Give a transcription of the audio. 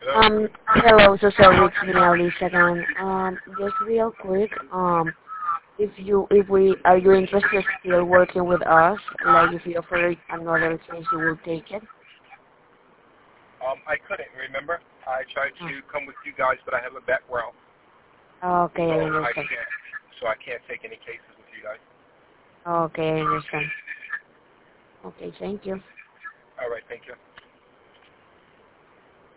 Hello, so sorry, it's me, Alice again. Just real quick, are you interested still working with us? Like, if you offer another case, you will take it? I couldn't, remember? I tried to come with you guys, but I have a background. Okay, I So understand. I can't take any cases with you guys. Okay, I understand. Okay, thank you. All right, thank you.